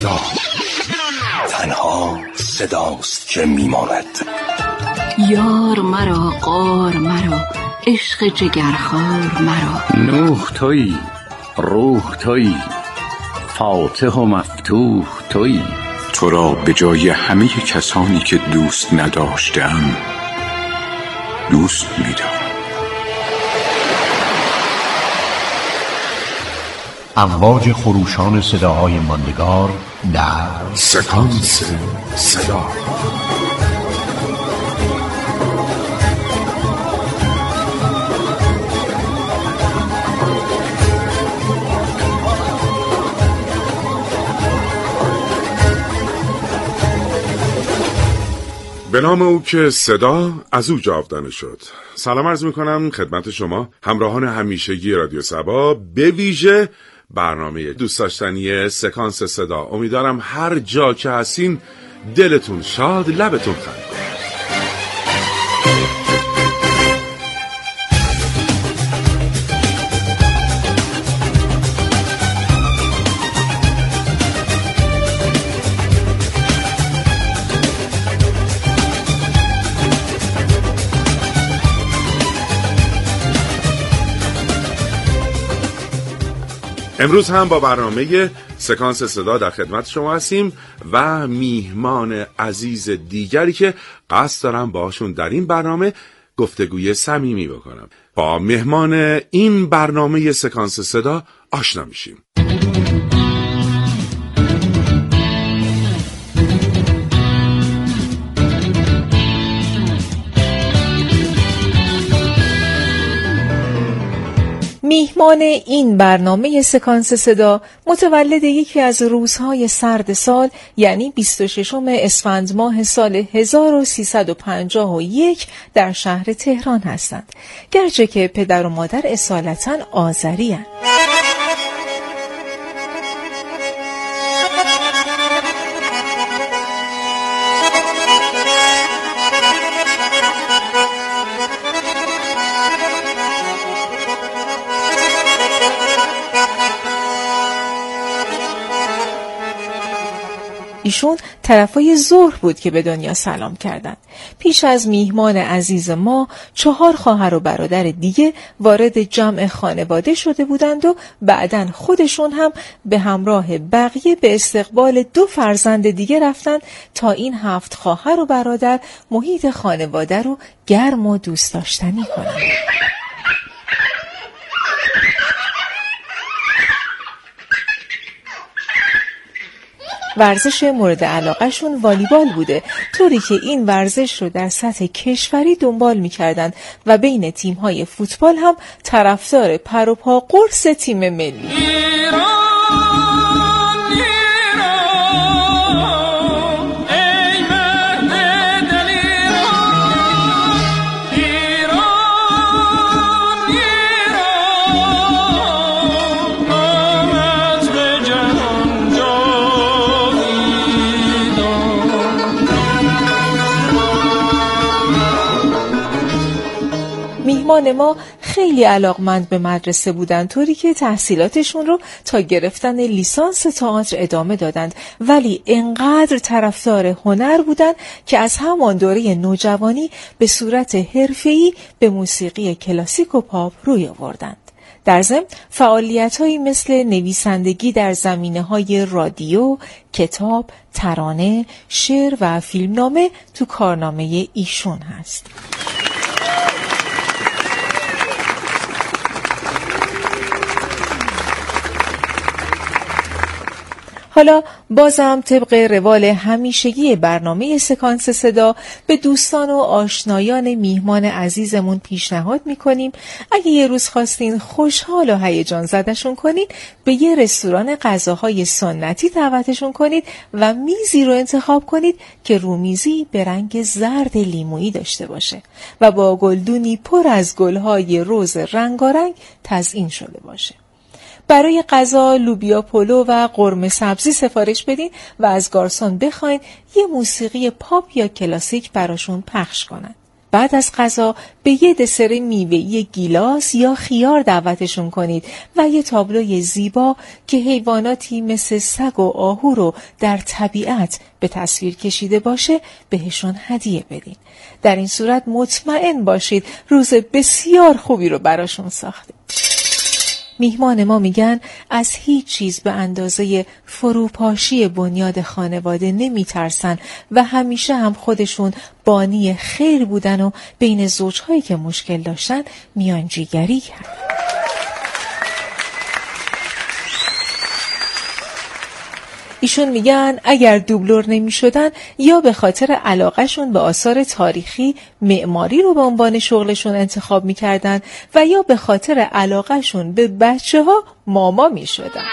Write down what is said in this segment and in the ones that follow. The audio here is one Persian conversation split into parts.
صدا تنها صداست که میماند. یار مرا غار مرا عشق جگرخوار مرا. نوح تویی، روح تویی، فاتح و مفتوح تویی. تو را به جای همه کسانی که دوست نداشتم دوست می‌دارم. امواج خروشان صداهای ماندگار در سکانس صدا. به نام او که صدا از او جاودانه شد. سلام عرض میکنم خدمت شما همراهان همیشگی رادیو سبا، به ویژه برنامه دوست داشتنی سکانس صدا. امیدوارم هر جا که هستین دلتون شاد، لبتون خندان. امروز هم با برنامه سکانس صدا در خدمت شما هستیم و میهمان عزیز دیگری که قصد دارم باشون در این برنامه گفتگوی صمیمی بکنم. با مهمان این برنامه سکانس صدا آشنا میشیم. میهمان این برنامه سکانس صدا متولد یکی از روزهای سرد سال، یعنی 26 اسفند ماه سال 1351 در شهر تهران هستند، گرچه که پدر و مادر اصالتاً آذری هستند. ایشون طرفای ظهر بود که به دنیا سلام کردند. پیش از میهمان عزیز ما 4 خواهر و برادر دیگه وارد جمع خانواده شده بودند و بعداً خودشون هم به همراه بقیه به استقبال 2 فرزند دیگه رفتند تا این 7 خواهر و برادر محیط خانواده رو گرم و دوست داشتنی کنند. ورزش مورد علاقه شون والیبال بوده، طوری که این ورزش رو در سطح کشوری دنبال می‌کردند و بین تیم‌های فوتبال هم طرفدار پر و پا قرص تیم ملی. میهمان ما خیلی علاقمند به مدرسه بودند، طوری که تحصیلاتشون رو تا گرفتن لیسانس تئاتر ادامه دادند، ولی انقدر طرفدار هنر بودند که از همان دوره نوجوانی به صورت حرفه‌ای به موسیقی کلاسیک و پاپ روی آوردند. در ضمن فعالیت‌هایی مثل نویسندگی در زمینه‌های رادیو، کتاب، ترانه، شعر و فیلمنامه تو کارنامه ایشون هست. حالا بازم طبق روال همیشگی برنامه سکانس صدا به دوستان و آشنایان میهمان عزیزمون پیشنهاد میکنیم اگه یه روز خواستین خوشحال و هیجان زدشون کنید، به یه رستوران غذاهای سنتی دعوتشون کنید و میزی رو انتخاب کنید که رومیزی به رنگ زرد لیمویی داشته باشه و با گلدونی پر از گلهای رز رنگارنگ تزیین شده باشه. برای غذا لوبیا پلو و قرمه سبزی سفارش بدین و از گارسون بخواین یه موسیقی پاپ یا کلاسیک براشون پخش کنن. بعد از غذا به یه دسر میوه‌ای گیلاس یا خیار دعوتشون کنید و یه تابلوی زیبا که حیواناتی مثل سگ و آهو رو در طبیعت به تصویر کشیده باشه بهشون هدیه بدین. در این صورت مطمئن باشید روز بسیار خوبی رو براشون ساختید. میهمان ما میگن از هیچ چیز به اندازه فروپاشی بنیاد خانواده نمیترسن و همیشه هم خودشون بانی خیر بودن و بین زوجهایی که مشکل داشتن میانجیگری کردن. ایشون میگن اگر دوبلور نمی شدن یا به خاطر علاقهشون به آثار تاریخی معماری رو به عنوان شغلشون انتخاب میکردن و یا به خاطر علاقهشون به بچه ها ماما می شدن.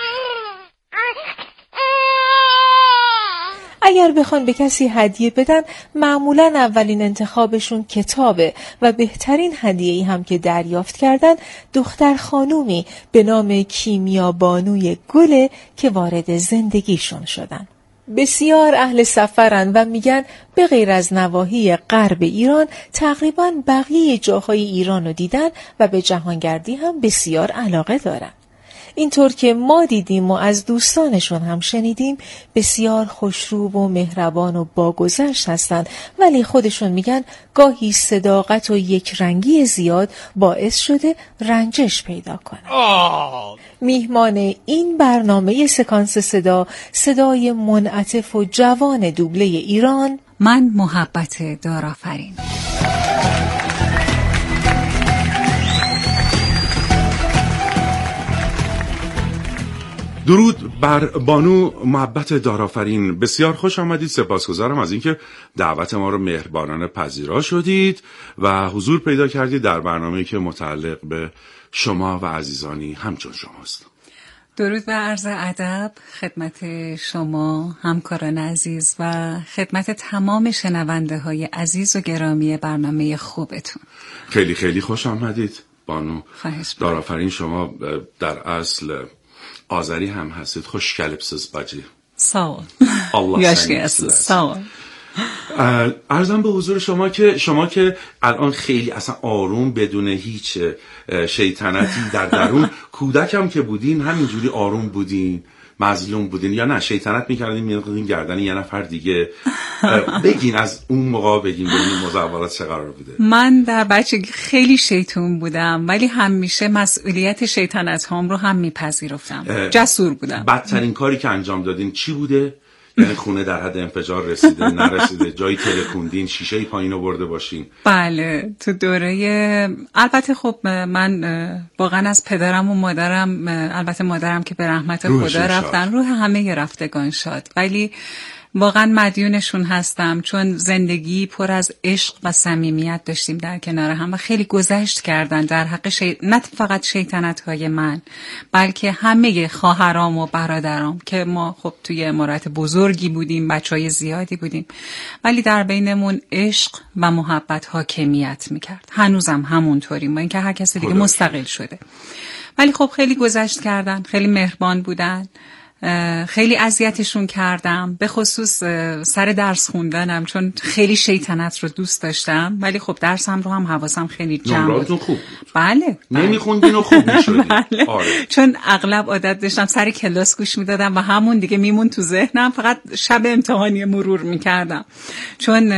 اگر بخوان به کسی هدیه بدن معمولاً اولین انتخابشون کتابه و بهترین هدیه‌ای هم که دریافت کردن دختر خانومی به نام کیمیا بانوی گله که وارد زندگیشون شدن. بسیار اهل سفرن و میگن به غیر از نواحی غرب ایران تقریباً بقیه جاهای ایران رو دیدن و به جهانگردی هم بسیار علاقه دارن. اینطور که ما دیدیم و از دوستانشون هم شنیدیم بسیار خوشرو و مهربان و باگذشت هستند، ولی خودشون میگن گاهی صداقت و یکرنگی زیاد باعث شده رنجش پیدا کنن. میهمان این برنامه سکانس صدا، صدای منعطف و جوان دوبله ایران، من محبت دارآفرین. درود بر بانو محبت دارآفرین. بسیار خوش آمدید. سپاسگزارم از اینکه دعوت ما رو مهربانانه پذیرا شدید و حضور پیدا کردید در برنامه‌ای که متعلق به شما و عزیزانی همچون شماست. درود و عرض ادب خدمت شما همکاران عزیز و خدمت تمام شنونده های عزیز و گرامی برنامه خوبتون. خیلی خیلی خوش آمدید بانو دارآفرین. شما در اصل آذری هم هستید. خوش کلپسز باجی. ساو الله ساو. عرضم به حضور شما که الان خیلی اصلا آروم بدون هیچ شیطنتی در درون، کودکم که بودین همینجوری آروم بودین، مظلوم بودین یا نه شیطنت میکردین می‌انداختین گردن یه نفر دیگه؟ بگین از اون موقع بگین مزاولات چه قرار بوده. من در بچگی خیلی شیطون بودم ولی همیشه مسئولیت شیطنت هام رو هم میپذیرفتم. جسور بودم. بدترین کاری که انجام دادین چی بوده؟ یعنی خونه در حد انفجار رسیده، نرسیده، جایی ترکوندین، شیشه پایین آورده باشین؟ بله، تو دوره البته خب من واقعا از پدرم و مادرم، البته مادرم که به رحمت خدا رفتن، روح همه رفتگان شاد، ولی واقعا مدیونشون هستم چون زندگی پر از عشق و صمیمیت داشتیم در کنار هم و خیلی گذشت کردن در حق نه فقط شیطنت‌های من بلکه همه خواهرام و برادرام که ما خب توی امارت بزرگی بودیم، بچهای زیادی بودیم، ولی در بینمون عشق و محبت حاکمیت میکرد. هنوزم همونطوریم با اینکه هر کسی دیگه مستقل شده، ولی خب خیلی گذشت کردن، خیلی مهربان بودن، خیلی اذیتشون کردم، به خصوص سر درس خوندنم چون خیلی شیطنت رو دوست داشتم، ولی خب درسم رو هم حواسم خیلی جمع بود. خوب بود. بله. نمیخوندین و خوب میشدین. بله. آره. چون اغلب عادت داشتم سر کلاس گوش میدادم و همون دیگه میمون تو ذهنم، فقط شب امتحانی مرور میکردم چون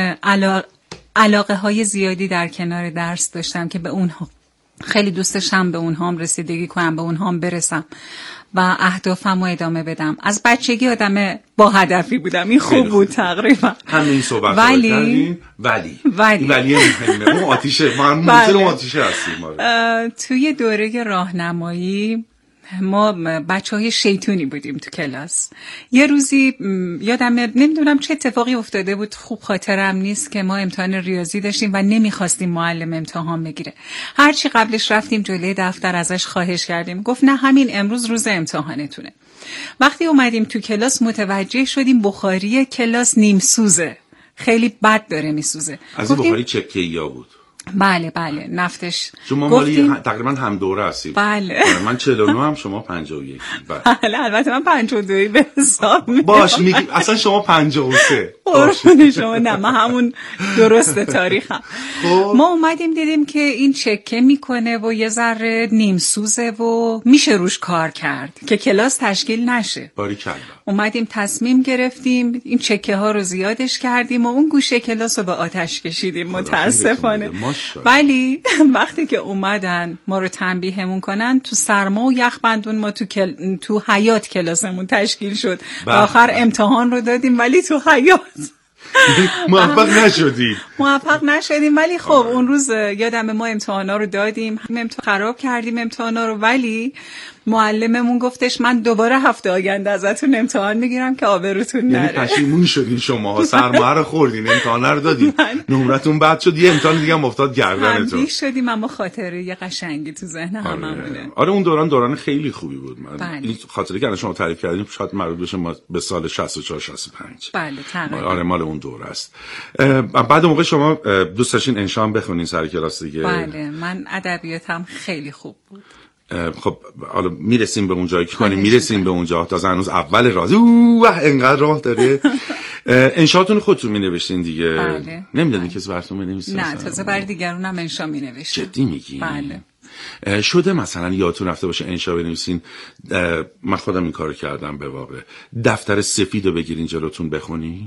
علاقه های زیادی در کنار درس داشتم که به اونها خیلی دوست داشتم به اونهام رسیدگی کنم، به اونهام برسم و اهدافم رو ادامه بدم. از بچگی آدم با هدفی بودم. این خوب بود تقریبا. همین صحبت کردین. ولی مهمه. اون آتیشه، من منتظر اون آتیشه هستیم. توی دوره راهنمایی ما بچه‌های شیطونی بودیم تو کلاس. یه روزی یادم نمیدونم چه اتفاقی افتاده بود، خوب خاطرم نیست، که ما امتحان ریاضی داشتیم و نمیخواستیم معلم امتحان بگیره. هرچی قبلش رفتیم جلوی دفتر ازش خواهش کردیم، گفت نه همین امروز روز امتحانتونه. وقتی اومدیم تو کلاس متوجه شدیم بخاری کلاس نیم سوزه، خیلی بد داره میسوزه. از این بخاری چکه‌ای بود؟ بله نفتش شما مالی تقریبا هم دوره هستیم. بله من 49 هم شما 51. بله البته من 52 به حساب میاد. باش میگی اصلا شما 53. قربون شما. نه من همون درست تاریخم. ما اومدیم دیدیم که این چکه میکنه و یه ذره نیم سوزه و میشه روش کار کرد که کلاس تشکیل نشه. باریکلا. اومدیم تصمیم گرفتیم این چکه ها رو زیادش کردیم و اون گوشه کلاس رو به آتش کشیدیم متاسفانه. ولی وقتی که اومدن ما رو تنبیهمون کنن تو سرما و یخبندون ما تو حیاط کلاسمون تشکیل شد و آخر امتحان رو دادیم ولی تو حیاط موفق نشدیم. ولی خب اون روز یادم ما امتحانا رو دادیم، خراب کردیم امتحانا رو، ولی معلممون گفتش من دوباره هفته آینده ازتون امتحان میگیرم که آبروتون نره. یعنی پشیمون شدین شما، سرمایه رو خوردین، امتحان رو دادین، نمرتون بد شد، یه امتحان دیگه هم افتاد گردنتون. تنبیه شدیم اما خاطره یه قشنگی تو ذهن هممونه. آره اون دوران خیلی خوبی بود. این خاطره که شما تعریف کردین شاید مربوط بشه به سال 64 65. بله تقریبا. آره مال اون دوره است. بعد موقع شما دوست داشتین انشا بخونین سر کلاس دیگه؟ بله من ادبیاتم خیلی خوب بود. خب حالا میرسیم به اونجایی که کنیم، میرسیم به اونجا. تازه هنوز اول راهی انقدر راه داره. انشاءتون خودتون مینوشتین دیگه؟ بله. نمیدونین کسی براتون مینویسه؟ نه تازه برای دیگرونم انشا مینوشتم. جدی میگی؟ بله. شده مثلا یادتون رفته باشه انشا بنویسین، من خودم این کارو کردم به واقع، دفتر سفید رو بگیرین جلوتون بخونین؟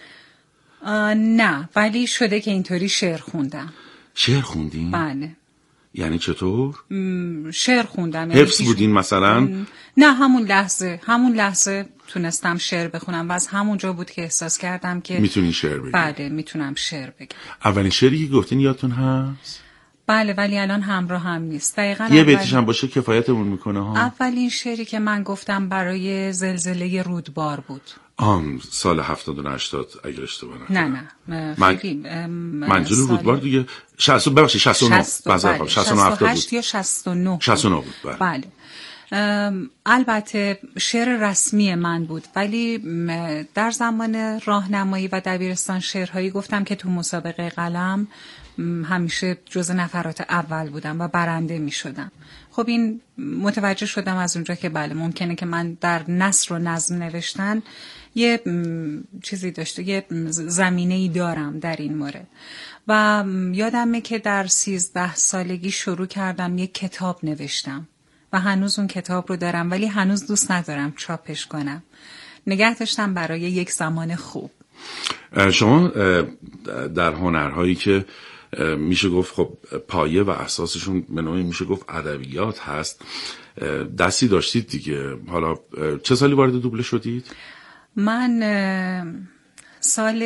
نه ولی شده که اینطوری شعر خوندم. شعر خوندین؟ بله. یعنی چطور؟ شعر خوندم. حفظ بودین مثلا؟ نه همون لحظه تونستم شعر بخونم و از همونجا بود که احساس کردم که میتونین شعر بگین. بله میتونم شعر بگم. اولین شعری که گفتین یادتون هست؟ بله ولی الان همراه هم نیست. دقیقاً یه بیتش هم باشه کفایتمون میکنه ها. اولین شعری که من گفتم برای زلزله رودبار بود. سال 79 اگر اشتباه نکنم. نه منظور رودبار دیگه 69 69 78 یا 69 بود. بله. البته شعر رسمی من بود ولی در زمان راهنمایی و دبیرستان شعرهایی گفتم که تو مسابقه قلم همیشه جز نفرات اول بودم و برنده می شدم. خب این متوجه شدم از اونجا که بله ممکنه که من در نثر و نظم نوشتن یه چیزی داشته، یه زمینه‌ای دارم در این مورد. و یادمه که در 13 سالگی شروع کردم یک کتاب نوشتم و هنوز اون کتاب رو دارم ولی هنوز دوست ندارم چاپش کنم. نگه داشتم برای یک زمان خوب. شما در هنرهایی که میشه گفت خب پایه و اساسشون به نوعی میشه گفت ادبیات هست دستی داشتید دیگه. حالا چه سالی وارد دوبله شدید؟ من سال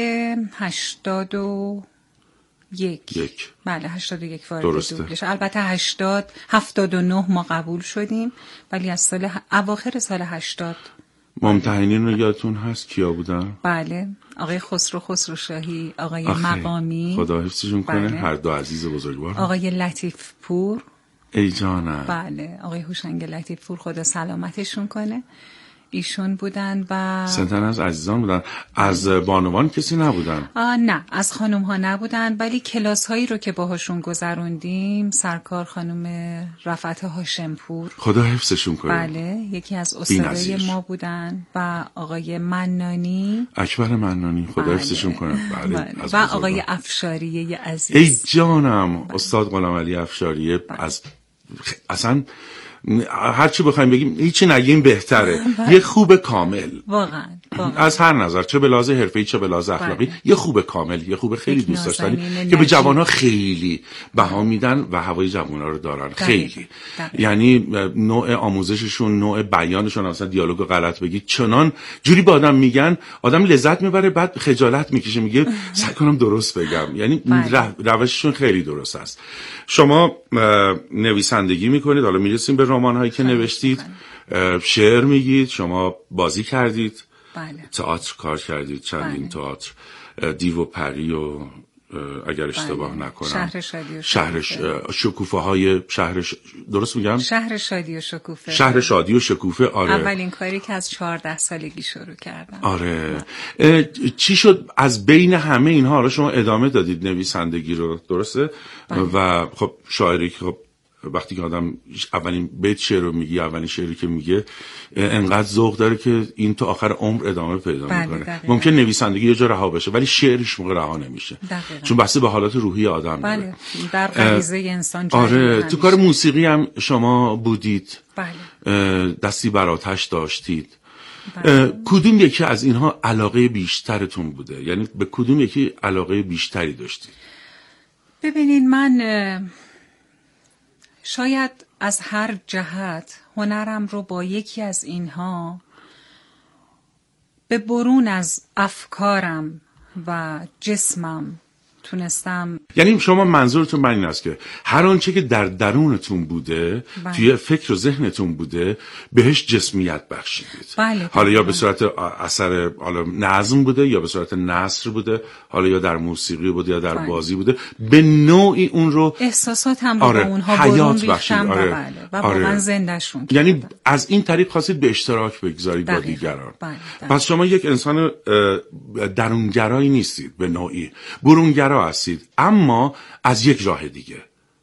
81. بله 81 وارد دوبله شد. البته 79 ما قبول شدیم ولی از سال اواخر سال 80. ممتحنین رو یادتون هست کیا بودن؟ بله آقای خسرو شاهی، آقای مقامی خدا حفظشون کنه. بله. هر دو عزیز بزرگوار. آقای لطیف پور. ای جانم. بله آقای هوشنگ لطیف پور خدا سلامتشون کنه. ایشون بودن و سنتن از عزیزان بودن. از بانوان کسی نبودن؟ نه از خانم ها نبودن ولی کلاس هایی رو که باهاشون گذروندیم سرکار خانم رفعت هاشمپور خدا حفظشون کنه. بله یکی از استادای ما بودن و آقای منانی، اکبر منانی خدا بله. حفظشون کنه. بله. و آقای افشاریه عزیز. ای جانم بله. استاد غلام علی افشاریه بله. اصلا هرچی بخوایم بگیم هیچی نگیم بهتره. یه خوب کامل واقعا از هر نظر، چه به لحاظ حرفه‌ای چه به لحاظ اخلاقی. یه خوب کامل، یه خوب خیلی دوست داشتنی که به جوان‌ها خیلی بها میدن و هوای جوان‌ها رو دارن. خیلی یعنی نوع آموزششون، نوع بیانشون، مثلا دیالوگو غلط بگید چنان جوری به آدم میگن آدم لذت میبره بعد خجالت میکشه میگه سعی کنم درست بگم. یعنی روششون خیلی درست است. شما نویسندگی میکنید، حالا میرسیم به رمان‌هایی که نوشتید. شعر میگید، شما بازی کردید. بله. تئاتر کار کردید، چندین تئاتر، دیو و پری و اگر اشتباه نکنم. شهر شکوفه های درست میگم؟ شهر شادی و شکوفه. شهر شادی و شکوفه. آره، اولین کاری که از 14 سالگی شروع کردم. آره. چی شد از بین همه اینها رو شما ادامه دادید نویسندگی رو، درسته؟ و خب شاعری که خب وقتی که آدم اولین بیت شعر رو میگه، اولین شعری که میگه انقدر ذوق داره که این تا آخر عمر ادامه پیدا میکنه. ممکن نویسندگی یه جا رها بشه ولی شعرش موقع رها نمیشه. چون بسته به حالات روحی آدم داره. بله، در غریزه انسان. آره، تو کار موسیقی هم شما بودید. بله. دستی بر آتش داشتید. کدوم یکی از اینها علاقه بیشترتون بوده؟ یعنی به کدوم یکی علاقه بیشتری داشتید؟ ببینین، من شاید از هر جهت هنرم رو با یکی از اینها به برون از افکارم و جسمم تونستم. یعنی شما منظورتون من این است که هر آنچه که در درونتون بوده، توی فکر و ذهنتون بوده، بهش جسمیت بخشیدید. بله. حالا یا به صورت اثر نظم بوده، یا به صورت نثر بوده، حالا یا در موسیقی بوده یا در بازی بوده، به نوعی اون رو احساساتم رو به اونها برون ریختم. و واقعا زنده‌شون کردم. یعنی از این طریق خواستید به اشتراک بگذارید با دیگران. پس شما یک انسان درونگرایی نیستید، به نوعی برونگرا هستید، اما از یک راه دیگه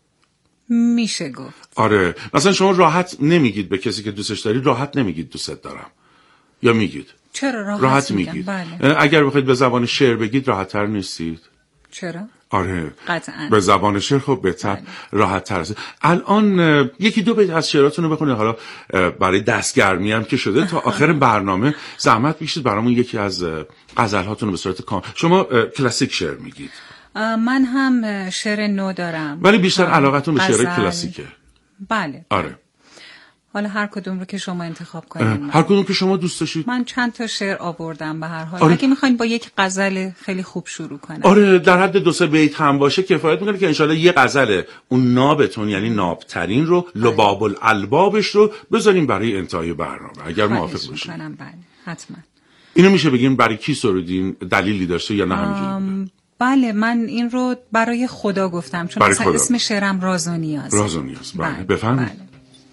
میشه گفت. آره، مثلا شما راحت نمیگید به کسی که دوستش داری راحت نمیگید دوستت دارم، یا میگید؟ چرا راحت میگید؟ بله. اگر بخواید به زبان شعر بگید راحت تر نیستید؟ چرا؟ آره، قطعاً. به زبان شعر خب بهتر، راحت تر است. الان یکی دو بیت از شعراتون رو بخونید، حالا برای دستگرمی هم که شده تا آخر برنامه زحمت بکشید برامون یکی از غزل‌هاتون رو به صورت شما کلاسیک شعر میگید. من هم شعر نو دارم، ولی بیشتر علاقتون به شعر کلاسیکه. بله. آره. حالا هر کدوم رو که شما انتخاب کنید. هر کدوم که شما دوست داشتید. من چند تا شعر آوردم به هر حال. آره. اگه میخواین با یک غزل خیلی خوب شروع کنم. آره، در حد 2-3 بیت هم باشه کفایت میکنه که انشالله یه غزل اون نابتون، یعنی نابترین رو، لباب الالبابش رو بذاریم برای انتهای برنامه، اگر موافق باشید. بله، حتما. اینو میشه بگیم برای کی سرودین؟ دلیلی داشته یا نه همینجوری؟ بله، من این رو برای خدا گفتم، چون مثلا اسم شعرم راز و نیاز. راز و نیاز. بله، بفرمایید. بله.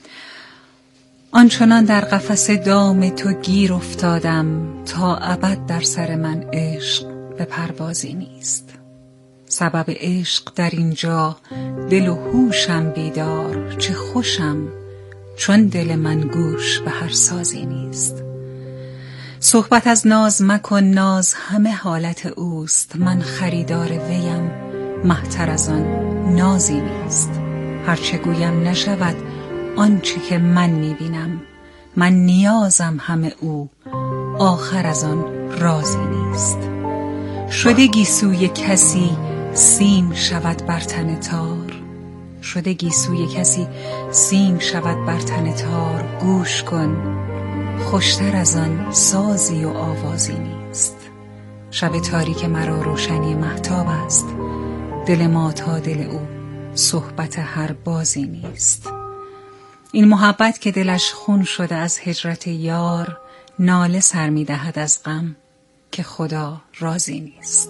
آنچنان در قفس دام تو گیر افتادم، تا ابد در سر من عشق به پروازی نیست. سبب عشق در اینجا دل و هوشم بیدار، چه خوشم چون دل من گوش به هر سازی نیست. صحبت از ناز مکن، ناز همه حالت اوست، من خریدار ویم مهتر از آن نازی نیست. هرچه گویم نشود آنچه که من میبینم، من نیازم همه او آخر از آن رازی نیست. شده گیسوی کسی سیم شود بر تن تار، شده گیسوی کسی سیم شود بر تن تار، گوش کن خوشتر از آن سازی و آوازی نیست. شب تاریک مرا روشنی مهتاب است، دل ما تا دل او صحبت هر بازی نیست. این محبت که دلش خون شده از هجرت یار، ناله سر می دهد از غم که خدا راضی نیست.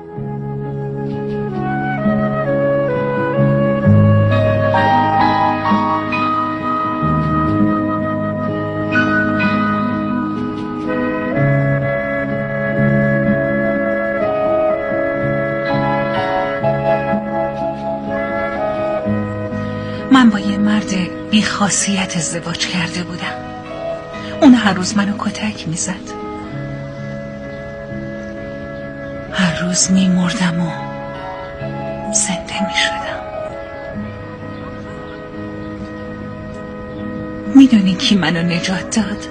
من با یه مرد بی خاصیت ازدواج کرده بودم. اون هر روز منو کتک میزد، هر روز میمردم و زنده میشدم. میدونی کی منو نجات داد؟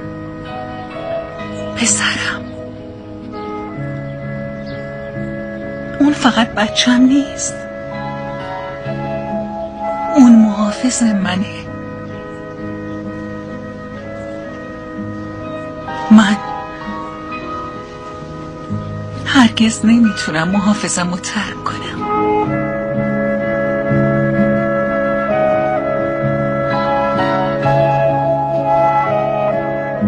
پسرم. اون فقط بچم نیست، اون محافظ منه. من هرگز نمیتونم محافظمو ترک کنم.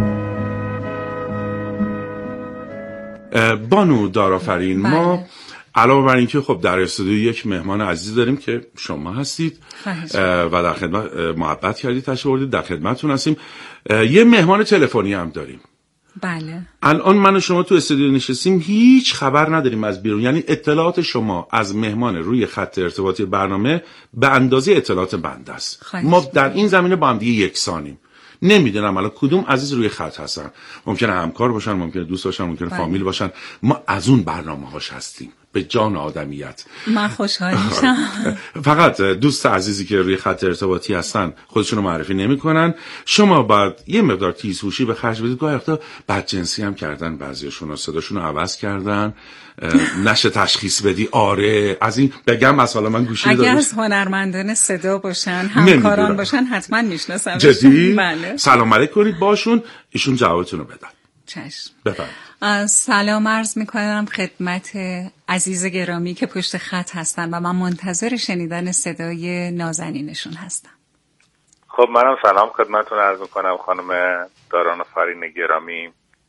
بانو دارآفرین، ما علاوه بر اینکه خب در استودیو یک مهمان عزیز داریم که شما هستید و در خدمت محبت کردید تشریف آوردید، در خدمتتون هستیم. یه مهمان تلفنی هم داریم. بله. الان من و شما تو استودیو نشستیم، هیچ خبر نداریم از بیرون، یعنی اطلاعات شما از مهمان روی خط ارتباطی برنامه به اندازه اطلاعات بنده است. ما در این زمینه با هم دیگه یکسانیم. نمیدونم الان کدوم عزیز روی خط هستن، ممکنه همکار باشن، ممکنه دوست باشن، ممکنه فامیل باشن. ما از اون برنامه‌هاش هستیم به جان آدمیت. من خوشحال میشم. فقط دوست عزیزی که روی خط ارتباطی هستن خودشونو معرفی نمیکنن. شما باید یه مقدار تیزهوشی به خرج بدید. گاهی وقتا بدجنسی هم کردن بعضیاشون، صداشونو عوض کردن، نشه تشخیص بدی. آره از این بگم مثلا من گوشی دارم. اگر از هنرمندان صدا باشن، همکاران باشن، حتما میشناسم. جدی؟ بله. سلام علیک کنید باشون، ایشون جوابتون رو بدن. چشم. بفرمایید. سلام عرض میکنم خدمت عزیز گرامی که پشت خط هستن و من منتظر شنیدن صدای نازنینشون هستم. خب منم سلام خدمتتون عرض میکنم خانم داران فرین گرامی.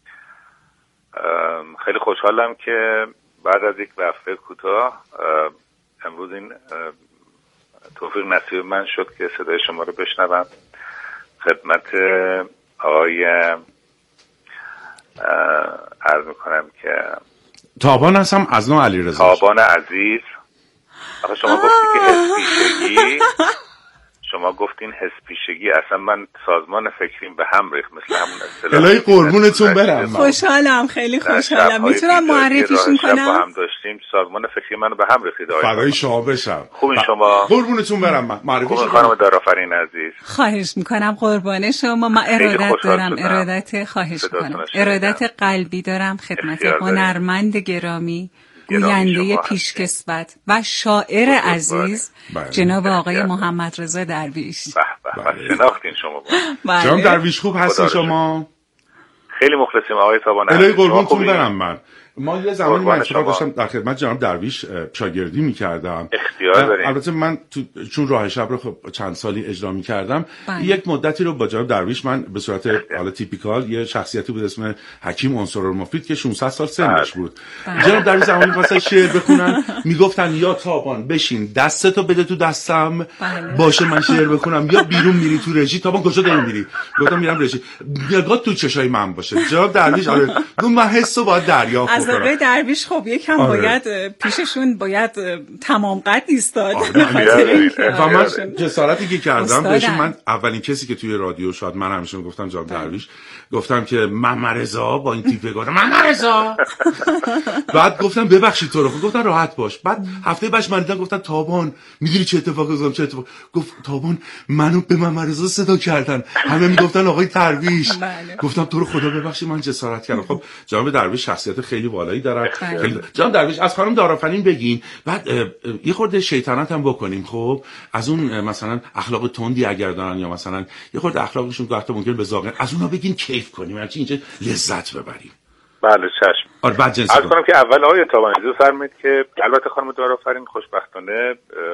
خیلی خوشحالم که بعد از یک وقفه کوتاه امروز این توفیق نصیب من شد که صدای شما رو بشنوم. خدمت آقای عرض میکنم که تابان هستم از نوع علیرضا. تابان عزیز. آخه شما گفتی که حسپیشگی، شما گفتین حسپیشگی، اصلا من سازمان فکریم به هم ریخت مثل همون اصطلاح. الهی قربونتون برم. خوشحالم، خیلی خوشحالم. میتونم معرفیشون کنم؟ با هم داشتیم سازمان فکری منو به هم ریخید. فدای شما بشم. خوبین شما؟ قربونتون برم. معرفیش کنم. خانم دارافرین عزیز. خواهش میکنم قربان شما. من ارادت دارم، ارادت خواهش میکنم. ارادت قلبی دارم خدمت هنرمند گرامی، گوینده پیشکسوت و شاعر عزیز جناب آقای محمد رضا درویش. شناختین شما با جناب درویش خوب هستین شما؟ خیلی مخلصیم آقای تابان. الهی قربونتون برم. ما یه زمانی من داشتم در خدمت جناب درویش شاگردی می‌کردم. البته من چون راه شب رو خب چند سالی اجرا می‌کردم، یک مدتی رو با جناب درویش من به صورت حالا تیپیکال، یه شخصیتی بود اسم حکیم عنصرالمفید که 600 سال سنش بود. جناب درویش زمانی واسه شعر بخونن میگفتن یا تابان بشین دستتو بده تو دستم باشه من شعر بخونم، یا بیرون میری تو رژی. تابان کجا داری میری؟ گفتم میرم رژی. نگاه تو چشای من باشه. جناب درویش آره من حسو باید دریافت آقای درویش خب یکم باید پیششون باید تمام قد ایستاد. و من جسارتی که کردم بهشون، من اولین کسی که توی رادیو شاد من همیشه گفتم جناب درویش، گفتم که محمد رضا با این تیپه گفتم محمد رضا. بعد گفتم ببخشید تو رو، گفتن راحت باش. بعد هفته بعدش من دیدم گفتن تابان میدونی چه اتفاقی افتاد؟ چه اتفاق؟ گفت تابان منو به محمد رضا صدا کردن، همه میگفتن آقای درویش. گفتم تو رو خدا ببخشید من جسارت کردم. خب جناب درویش شخصیت خیلی والایی دارن. جناب درویش از خانم دارافرین بگین، بعد یه خورده شیطنت هم بکنیم. خب از اون مثلا اخلاق تندی اگر دارن یا مثلا یه خورده اخلاقشون گاهی ممکن به ذاقه، از اونها بگین کیف کنیم، یعنی اینجا لذت ببریم. بله چشم. آره بعد جنس کنم که اول آقای تابان اجازه فرمایید که البته خانم دارافرین خوشبختانه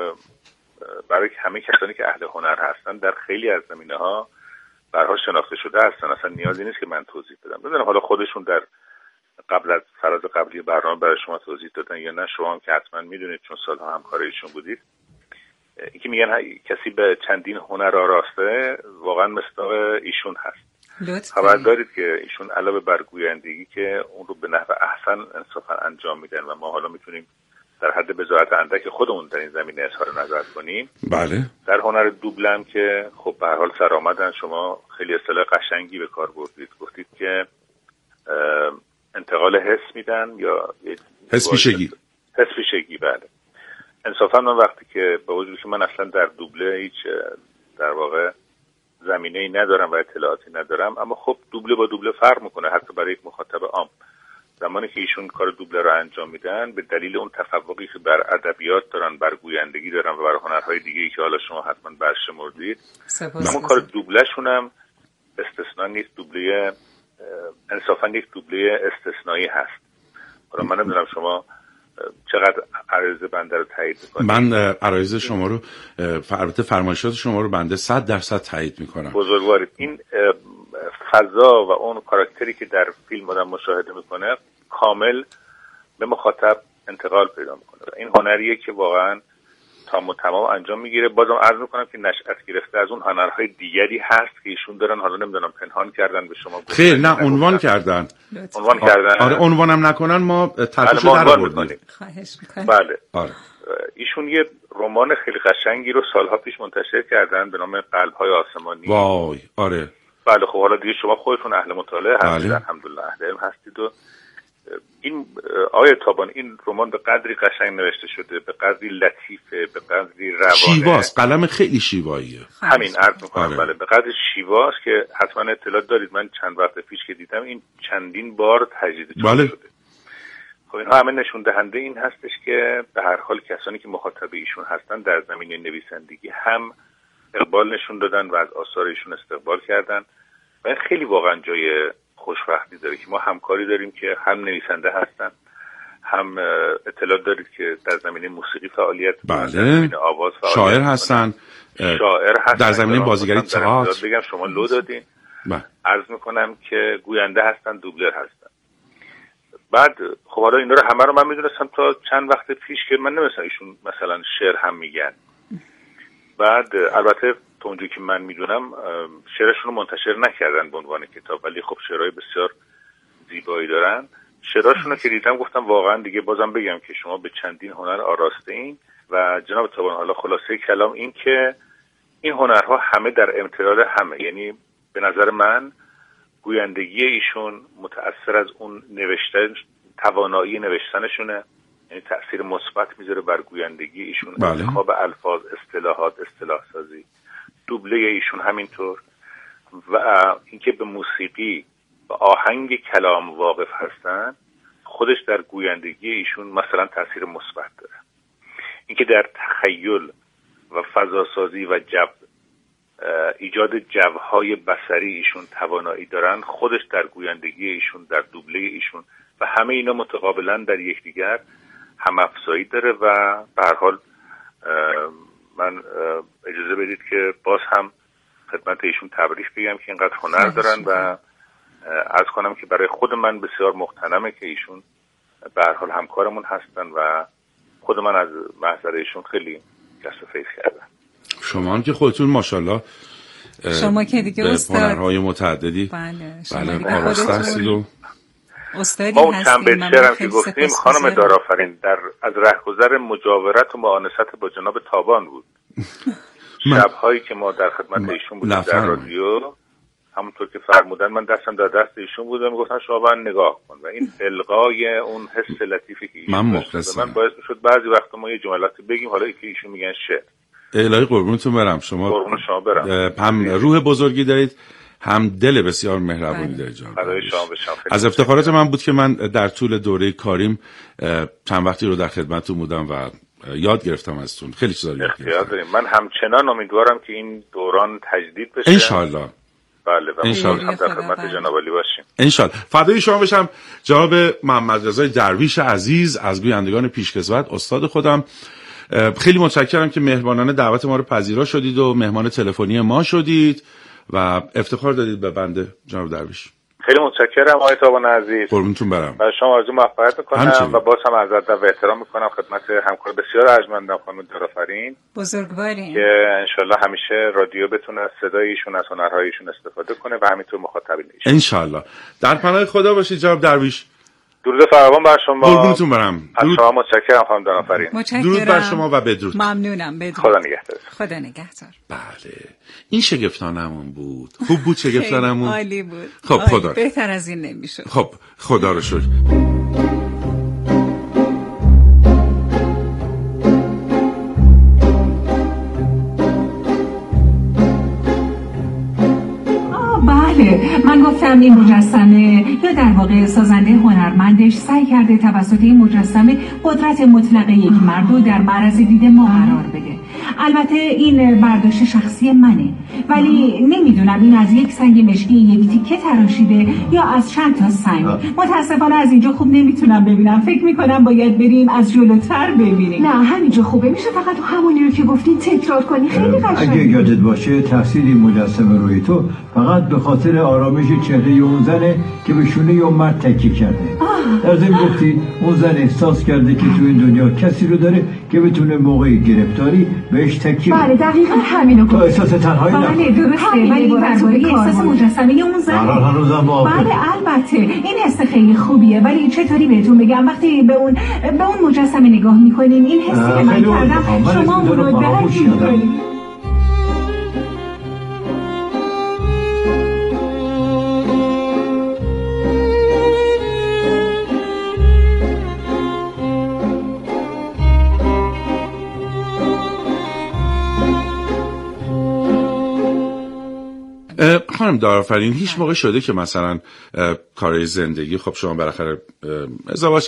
برای همه کسانی که اهل هنر هستن در خیلی از زمینه‌ها برها شناخته شده هستن. اصلا نیازی نیست که من توضیح بدم. بدونم حالا خودشون در قبل از فراز قبلی برنامه برای شما توضیح دادن یا نه، شما هم که حتما میدونید چون سالها همکار ایشون بودید. اینکه میگن کسی به چندین هنر آراسته واقعا مصداق ایشون هست. خبر دارید که ایشون علاوه بر گویندگی که اون رو به نحو احسن انصافا انجام میدن و ما حالا میتونیم در حد بضاعت اندک خودمون در این زمینه اظهار نظر کنیم. بله. در هنر دوبلم که خب به هر حال سرآمدن، شما خیلی اصطلاح قشنگی به کار بردید، گفتید که انتقال حس میدن یا حسپیشگی. بله. انصافا من وقتی که با وجودی که من اصلا در دوبله هیچ در واقع زمینه‌ای ندارم و اطلاعاتی ندارم، اما خب دوبله با دوبله فرق میکنه حتی برای یک مخاطب عام. زمانی که ایشون کار دوبله رو انجام میدن به دلیل اون تفوقی که بر ادبیات دارن، بر گویندگی دارن و بر هنرهای دیگه‌ای که حالا شما حتما برشمردید، اون کار دوبله‌شون هم استثنا نیست. دوبله انصافا یک دوبله استثنایی هست. حالا من نمیدونم شما چقدر عرایض بنده رو تایید میکنید. من عرایض شما رو البته فرمایشات شما رو بنده 100% تایید میکنم. بزرگوارید. این فضا و اون کاراکتری که در فیلم آدم مشاهده میکنه کامل به مخاطب انتقال پیدا میکنه. این هنریه که واقعا تام و تمام انجام میگیره. بازم عرض میکنم که نشأت گرفته از اون هنرهای دیگری هست که ایشون دارن، حالا نمیدونم پنهان کردن به شما. خیر، نه عنوان کردن. آره عنوانم نکنن ما ترتیبشو در آوردیم. خواهش میکنم. بله. آره. ایشون یه رمان خیلی قشنگی رو سالها پیش منتشر کردن به نام قلب‌های آسمانی. وای آره. بله خب حالا دیگه شما خودتون اهل مطالعه هستید. بله. الحمدلله اهل علم هستید. و این آیه تابان این رمان به قدری قشنگ نوشته شده، به قدری لطیفه، به قدری روانه. شیواست، قلم خیلی شیواییه. همین عرض میکنم. آره. بله به قدر شیواست که حتما اطلاع دارید. من چند وقت پیش که دیدم این چندین بار تجدید بله. شده. خب اینها همه نشون دهنده این هستش که به هر حال کسانی که مخاطب ایشون هستن در زمینه نویسندگی هم اقبال نشون دادن و از آثار ایشون استقبال کردن و این خیلی واقعا جای خوشبختی داره که ما همکاری داریم که هم نویسنده هستن، هم اطلاع دارید که در زمینه موسیقی فعالیت، بله. در زمینه آواز فعالیت، شاعر هستن، در زمینه بازیگری تئاتر. بگم شما لو دادین. عرض میکنم که گوینده هستن، دوبلر هستن. بعد خب حالا اینا رو همه رو من میدونستم تا چند وقت پیش که من نمی‌دونستم ایشون مثلا شعر هم میگن. بعد البته تا اونجایی که من میدونم شعرشون رو منتشر نکردن به عنوان کتاب، ولی خب شعرهای بسیار زیبایی دارن. شعرهاشون رو که دیدم گفتم واقعا دیگه بازم بگم که شما به چندین هنر آراسته این. و جناب تابان حالا خلاصه کلام این که این هنرها همه در امتداد همه، یعنی به نظر من گویندگی ایشون متأثر از اون نوشتن، توانایی نوشتنشونه، یعنی تأثیر مثبت میذاره بر گویندگی ایشون. بله. انتخاب الفاظ، اصطلاحات، اصطلاح سازی، دوبله ایشون همینطور، و اینکه به موسیقی و آهنگ کلام واقف هستن خودش در گویندگی ایشون مثلا تأثیر مثبت داره. اینکه در تخیل و فضاسازی و ایجاد جوهای بصری ایشون توانایی دارن، خودش در گویندگی ایشون، در دوبله ایشون، و همه اینا متقابلا در یکدیگر هم افزایی داره. و به هر حال من اجازه بدید که باز هم خدمت ایشون تبریک بگم که اینقدر هنر دارن و عرض کنم که برای خود من بسیار مغتنمه که ایشون به هر حال همکارمون هستن و خود من از محضر ایشون خیلی کسب و فیض کردم. شما هم که خودتون ماشاءالله شما که دیگه استاد هنرهای متعددی بله آراسته هستید و استادی ما هستیم. چند بچه‌رم که گفتیم خانم دارآفرین از رهگذر مجاورت و معانست با جناب تابان بود. شب‌هایی که ما در خدمت ایشون بودیم در رادیو، همونطور که فرمودن من دستم در دست ایشون بود و میگفتن شما نگاه کن، و این القای اون حس لطیفی که ایشون من باعث میشد بعضی وقتا ما یه جملاتی بگیم حالا که ایشون میگن شعر. الهی قربونتون برم. قربون شما برم. هم روح بزرگی دارید، هم دل بسیار مهربونی دارید جناب. از افتخارات من بود که من در طول دوره کاریم چند وقتی رو در خدمتتون بودم و یاد گرفتم ازتون. خیلی چیزا یاد گرفتم. من همچنان امیدوارم که این دوران تجدید بشه. ان شاءالله. بله و انشالله در خدمت جناب علی باشیم. انشالله. فدای شما بشم جناب محمد رضا درویش عزیز از گویندگان پیشکسوت، استاد خودم. خیلی متشکرم که مهربانانه دعوت ما رو پذیرا شدید و مهمان تلفنی ما شدید و افتخار دادید به بنده جناب درویش. خیلی متشکرم آقای تابان عزیز. قربونتون برم. و شما آرزو موفقیت میکنم و باز هم از ادب و احترام میکنم خدمت همکار بسیار ارجمندم خانم دارآفرین. بزرگوارین. که انشالله همیشه رادیو بتونه از صدای ایشون، از هنرهایشون استفاده کنه و همینطور مخاطبین ایشون. انشالله. در پناه خدا باشید جناب درویش. درود فراوان بر شما. قربونتون برم. از شما متشکرم خانم دارآفرین. درود بر شما و بدرود. ممنونم. بدرود. خدا نگهدار. خدا نگهدار. بله. این شگفتانمون بود. خوب بود شگفتانمون. عالی بود. خب خدا. بهتر از این نمیشد. خب خدا رو شکر. من گفتم این مجسمه یا در واقع سازنده هنرمندش سعی کرده توسط این مجسمه قدرت مطلق یک مرد رو در معرض دید ما قرار بده. البته این برداشت شخصی منه، ولی نمیدونم این از یک سنگ مشکی یک تیکه تراشیده یا از چند تا سنگ. متاسفانه از اینجا خوب نمیتونم ببینم. فکر میکنم باید بریم از جلوتر ببینیم. نه همینجا خوبه. میشه فقط همونی رو که گفتین تکرار کنی؟ خیلی قشنگه. اگه یادت باشه تحصیل این مجسمه روی تو فقط به خاطر آرامش چهره چهره اون زنه که به شونه اون مرد تکیه کرده. در ضمن گفتی اون زن احساس کرده که تو این دنیا کسی رو داره که بتونه موقع گرفتاری بهش تکیه. بله دقیقاً همینو گفت. احساس تنهایی نکن. بله درسته، ولی درباره احساس مجسمه اون زن. بله البته این حس خیلی خوبیه، ولی چطوری بهتون بگم وقتی به اون مجسمه نگاه میکنین این حسی که من کردم شما اون رو درک میکنین. خانم دارآفرین، هیچ موقع شده که مثلا کارهای زندگی، خب شما بالاخره ازدواج